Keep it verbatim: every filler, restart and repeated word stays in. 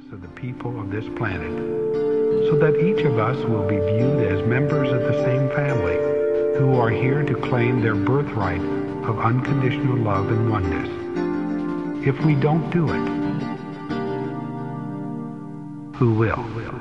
of the people of this planet, so that each of us will be viewed as members of the same family, who are here to claim their birthright of unconditional love and oneness. If we don't do it, who will?